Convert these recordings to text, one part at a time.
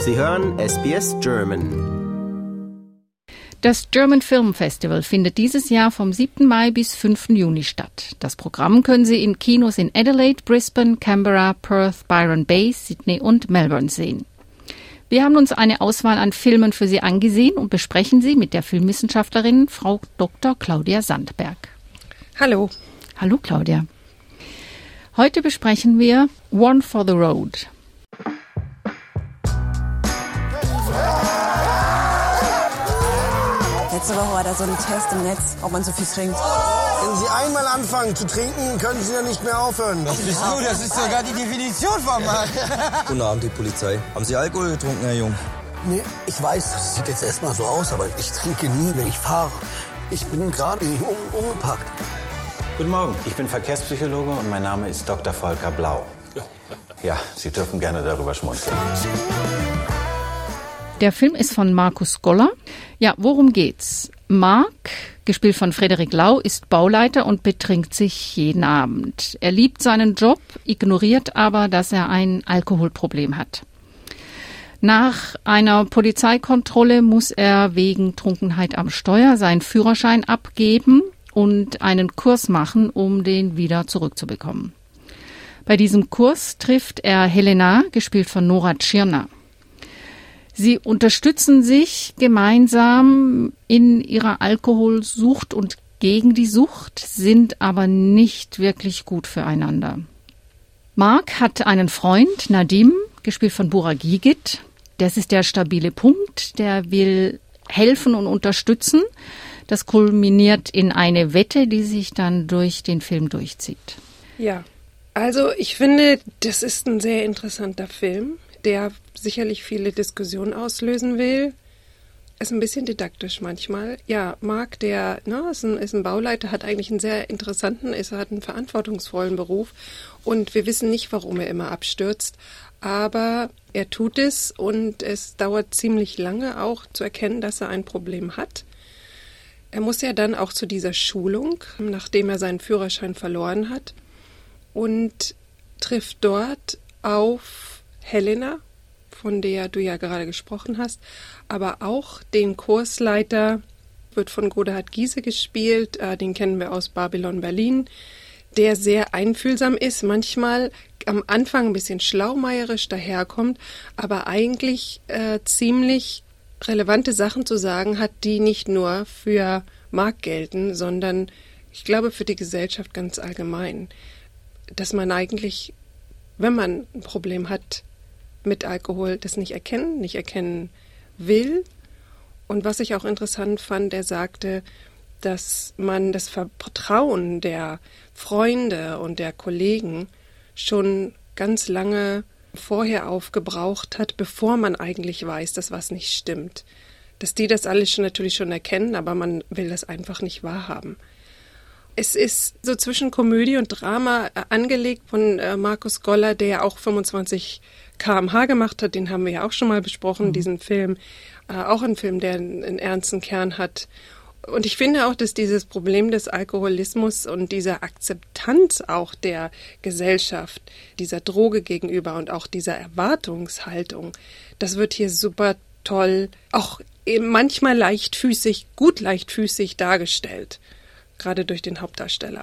Sie hören SBS German. Das German Film Festival findet dieses Jahr vom 7. Mai bis 5. Juni statt. Das Programm können Sie in Kinos in Adelaide, Brisbane, Canberra, Perth, Byron Bay, Sydney und Melbourne sehen. Wir haben uns eine Auswahl an Filmen für Sie angesehen und besprechen sie mit der Filmwissenschaftlerin Frau Dr. Claudia Sandberg. Hallo. Hallo Claudia. Heute besprechen wir One for the Road. Letzte Woche war da so ein Test im Netz, ob man so viel trinkt. Wenn Sie einmal anfangen zu trinken, können Sie ja nicht mehr aufhören. Das bist du, das ist sogar die Definition vom Mann. Guten Abend, die Polizei. Haben Sie Alkohol getrunken, Herr Jung? Nee, ich weiß, das sieht jetzt erstmal so aus, aber ich trinke nie, wenn ich fahre. Ich bin gerade umgepackt. Guten Morgen, ich bin Verkehrspsychologe und mein Name ist Dr. Volker Blau. Ja, Sie dürfen gerne darüber schmunzeln. Der Film ist von Markus Goller. Ja, worum geht's? Mark, gespielt von Frederik Lau, ist Bauleiter und betrinkt sich jeden Abend. Er liebt seinen Job, ignoriert aber, dass er ein Alkoholproblem hat. Nach einer Polizeikontrolle muss er wegen Trunkenheit am Steuer seinen Führerschein abgeben und einen Kurs machen, um den wieder zurückzubekommen. Bei diesem Kurs trifft er Helena, gespielt von Nora Tschirner. Sie unterstützen sich gemeinsam in ihrer Alkoholsucht und gegen die Sucht, sind aber nicht wirklich gut füreinander. Mark hat einen Freund, Nadim, gespielt von Burak Yigit. Das ist der stabile Punkt, der will helfen und unterstützen. Das kulminiert in eine Wette, die sich dann durch den Film durchzieht. Ja, also ich finde, das ist ein sehr interessanter Film, der sicherlich viele Diskussionen auslösen will. Ist ein bisschen didaktisch manchmal. Ja, Mark, der ist ein Bauleiter, hat eigentlich einen sehr interessanten, hat einen verantwortungsvollen Beruf und wir wissen nicht, warum er immer abstürzt, aber er tut es und es dauert ziemlich lange auch zu erkennen, dass er ein Problem hat. Er muss ja dann auch zu dieser Schulung, nachdem er seinen Führerschein verloren hat, und trifft dort auf Helena, von der du ja gerade gesprochen hast, aber auch den Kursleiter, wird von Godehard Giese gespielt, den kennen wir aus Babylon Berlin, der sehr einfühlsam ist, manchmal am Anfang ein bisschen schlaumeierisch daherkommt, aber eigentlich ziemlich relevante Sachen zu sagen hat, die nicht nur für Mark gelten, sondern ich glaube für die Gesellschaft ganz allgemein. Dass man eigentlich, wenn man ein Problem hat mit Alkohol, das nicht erkennen will. Und was ich auch interessant fand, er sagte, dass man das Vertrauen der Freunde und der Kollegen schon ganz lange vorher aufgebraucht hat, bevor man eigentlich weiß, dass was nicht stimmt. Dass die das alles natürlich schon erkennen, aber man will das einfach nicht wahrhaben. Es ist so zwischen Komödie und Drama angelegt von Markus Goller, der ja auch 25 km/h gemacht hat. Den haben wir ja auch schon mal besprochen, diesen Film. Auch ein Film, der einen ernsten Kern hat. Und ich finde auch, dass dieses Problem des Alkoholismus und dieser Akzeptanz auch der Gesellschaft, dieser Droge gegenüber und auch dieser Erwartungshaltung, das wird hier super toll, auch manchmal gut leichtfüßig dargestellt. Gerade durch den Hauptdarsteller.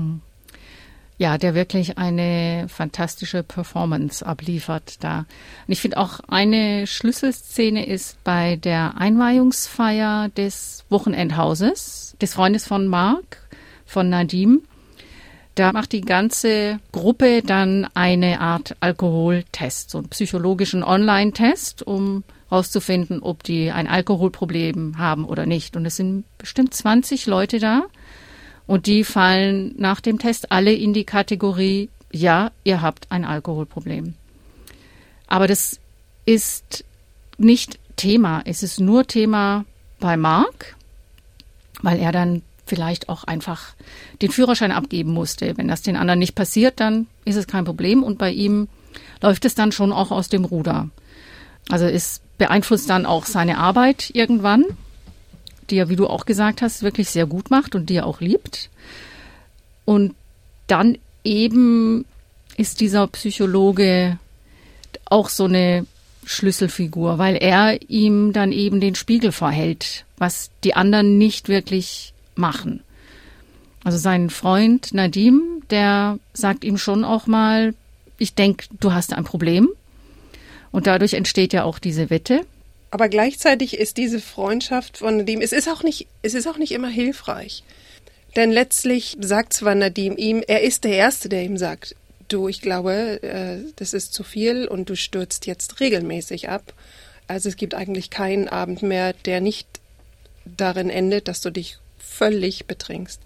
Ja, der wirklich eine fantastische Performance abliefert da. Und ich finde auch eine Schlüsselszene ist bei der Einweihungsfeier des Wochenendhauses, des Freundes von Mark, von Nadim. Da macht die ganze Gruppe dann eine Art Alkoholtest, so einen psychologischen Online-Test, um rauszufinden, ob die ein Alkoholproblem haben oder nicht. Und es sind bestimmt 20 Leute da. Und die fallen nach dem Test alle in die Kategorie, ja, ihr habt ein Alkoholproblem. Aber das ist nicht Thema. Es ist nur Thema bei Mark, weil er dann vielleicht auch einfach den Führerschein abgeben musste. Wenn das den anderen nicht passiert, dann ist es kein Problem. Und bei ihm läuft es dann schon auch aus dem Ruder. Also es beeinflusst dann auch seine Arbeit irgendwann, die er, wie du auch gesagt hast, wirklich sehr gut macht und die er auch liebt. Und dann eben ist dieser Psychologe auch so eine Schlüsselfigur, weil er ihm dann eben den Spiegel vorhält, was die anderen nicht wirklich machen. Also sein Freund Nadim, der sagt ihm schon auch mal, ich denke, du hast ein Problem. Und dadurch entsteht ja auch diese Wette. Aber gleichzeitig ist diese Freundschaft von Nadim, es ist auch nicht immer hilfreich. Denn letztlich sagt zwar Nadim ihm, er ist der Erste, der ihm sagt, du, ich glaube, das ist zu viel und du stürzt jetzt regelmäßig ab. Also es gibt eigentlich keinen Abend mehr, der nicht darin endet, dass du dich völlig betrinkst.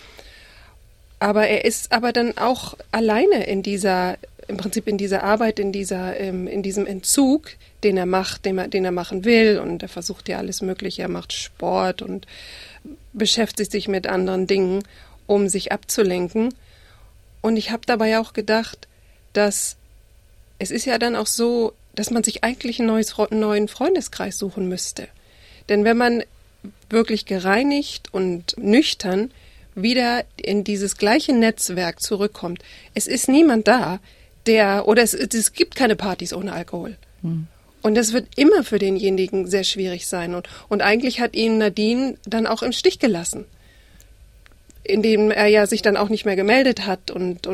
Aber er ist aber dann auch alleine im Prinzip in dieser Arbeit, in diesem Entzug, den er macht, den er machen will. Und er versucht ja alles Mögliche. Er macht Sport und beschäftigt sich mit anderen Dingen, um sich abzulenken. Und ich habe dabei auch gedacht, dass es ist ja dann auch so, dass man sich eigentlich einen neuen Freundeskreis suchen müsste. Denn wenn man wirklich gereinigt und nüchtern wieder in dieses gleiche Netzwerk zurückkommt, es ist niemand da, es gibt keine Partys ohne Alkohol. Und das wird immer für denjenigen sehr schwierig sein. Und eigentlich hat ihn Nadine dann auch im Stich gelassen, indem er ja sich dann auch nicht mehr gemeldet hat und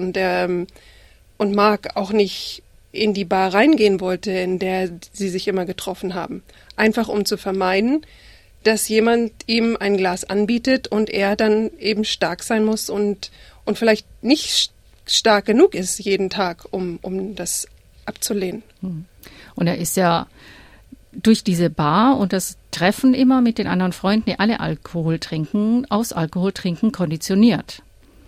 Mark auch nicht in die Bar reingehen wollte, in der sie sich immer getroffen haben. Einfach um zu vermeiden, dass jemand ihm ein Glas anbietet und er dann eben stark sein muss und vielleicht nicht stark genug ist jeden Tag, um das abzulehnen. Und er ist ja durch diese Bar und das Treffen immer mit den anderen Freunden, die alle Alkohol trinken, aus Alkohol trinken, konditioniert.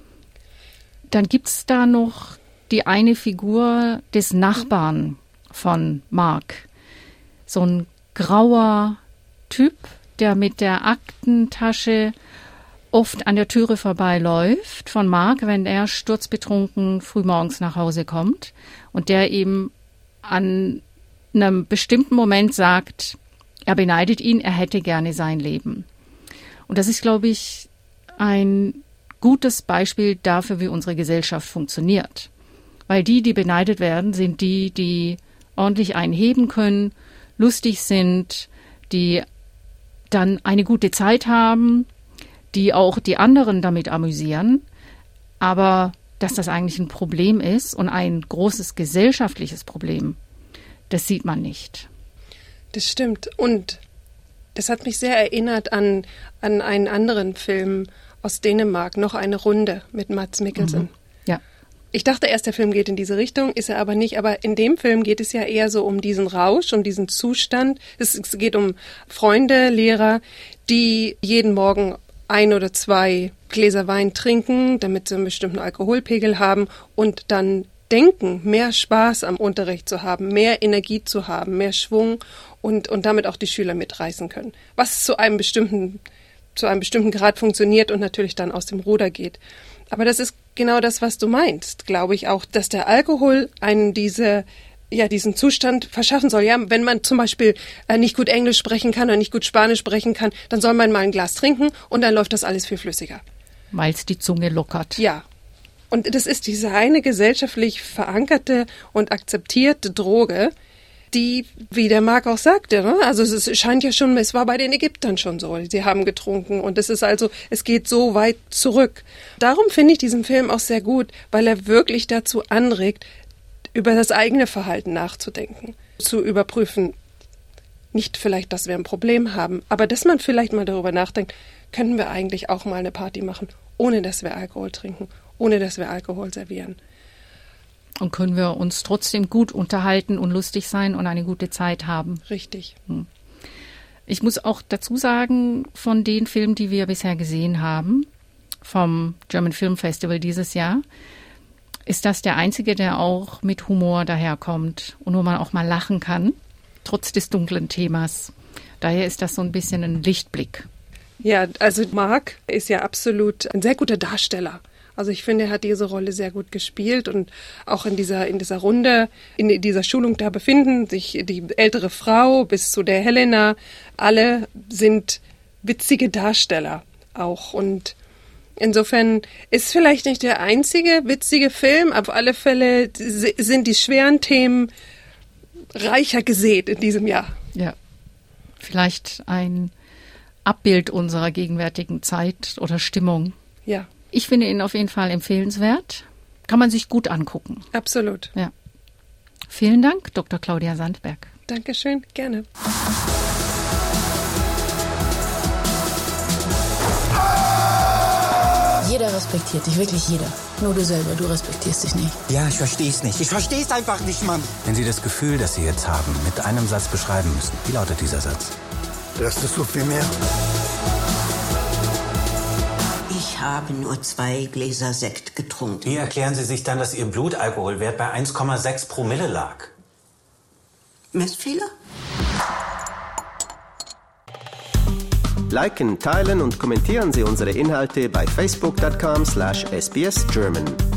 Dann gibt es da noch die eine Figur des Nachbarn von Mark. So ein grauer Typ, der mit der Aktentasche oft an der Türe vorbeiläuft von Mark, wenn er sturzbetrunken frühmorgens nach Hause kommt und der ihm an einem bestimmten Moment sagt, er beneidet ihn, er hätte gerne sein Leben. Und das ist, glaube ich, ein gutes Beispiel dafür, wie unsere Gesellschaft funktioniert. Weil die beneidet werden, sind die ordentlich einheben können, lustig sind, die dann eine gute Zeit haben, die auch die anderen damit amüsieren. Aber dass das eigentlich ein Problem ist und ein großes gesellschaftliches Problem, das sieht man nicht. Das stimmt. Und das hat mich sehr erinnert an einen anderen Film aus Dänemark, Noch eine Runde mit Mads Mikkelsen. Ja. Ich dachte erst, der Film geht in diese Richtung, ist er aber nicht. Aber in dem Film geht es ja eher so um diesen Rausch, um diesen Zustand. Es geht um Freunde, Lehrer, die jeden Morgen 1 oder 2 Gläser Wein trinken, damit sie einen bestimmten Alkoholpegel haben und dann denken, mehr Spaß am Unterricht zu haben, mehr Energie zu haben, mehr Schwung und damit auch die Schüler mitreißen können. Was zu einem bestimmten Grad funktioniert und natürlich dann aus dem Ruder geht. Aber das ist genau das, was du meinst, glaube ich auch, dass der Alkohol einen diesen Zustand verschaffen soll. Ja, wenn man zum Beispiel nicht gut Englisch sprechen kann oder nicht gut Spanisch sprechen kann, dann soll man mal ein Glas trinken und dann läuft das alles viel flüssiger. Weil es die Zunge lockert. Ja. Und das ist diese eine gesellschaftlich verankerte und akzeptierte Droge, die, wie der Mark auch sagte, ne? Also es scheint ja schon, es war bei den Ägyptern schon so, sie haben getrunken und es geht so weit zurück. Darum finde ich diesen Film auch sehr gut, weil er wirklich dazu anregt, über das eigene Verhalten nachzudenken, zu überprüfen, nicht vielleicht, dass wir ein Problem haben, aber dass man vielleicht mal darüber nachdenkt, können wir eigentlich auch mal eine Party machen, ohne dass wir Alkohol trinken, ohne dass wir Alkohol servieren. Und können wir uns trotzdem gut unterhalten und lustig sein und eine gute Zeit haben. Richtig. Ich muss auch dazu sagen, von den Filmen, die wir bisher gesehen haben, vom German Film Festival dieses Jahr, ist das der einzige, der auch mit Humor daherkommt und wo man auch mal lachen kann, trotz des dunklen Themas. Daher ist das so ein bisschen ein Lichtblick. Ja, also Mark ist ja absolut ein sehr guter Darsteller. Also ich finde, er hat diese Rolle sehr gut gespielt und auch in dieser Runde, in dieser Schulung, da befinden sich die ältere Frau bis zu der Helena. Alle sind witzige Darsteller auch und insofern ist vielleicht nicht der einzige witzige Film. Auf alle Fälle sind die schweren Themen reicher gesät in diesem Jahr. Ja, vielleicht ein Abbild unserer gegenwärtigen Zeit oder Stimmung. Ja. Ich finde ihn auf jeden Fall empfehlenswert. Kann man sich gut angucken. Absolut. Ja. Vielen Dank, Dr. Claudia Sandberg. Dankeschön, gerne. Jeder respektiert dich, wirklich jeder. Nur du selber, du respektierst dich nicht. Ja, ich versteh's nicht. Ich versteh's einfach nicht, Mann. Wenn Sie das Gefühl, das Sie jetzt haben, mit einem Satz beschreiben müssen, wie lautet dieser Satz? Das ist so viel mehr. Ich habe nur 2 Gläser Sekt getrunken. Wie erklären Sie sich dann, dass Ihr Blutalkoholwert bei 1,6 Promille lag? Messfehler? Liken, teilen und kommentieren Sie unsere Inhalte bei facebook.com/sbsgerman.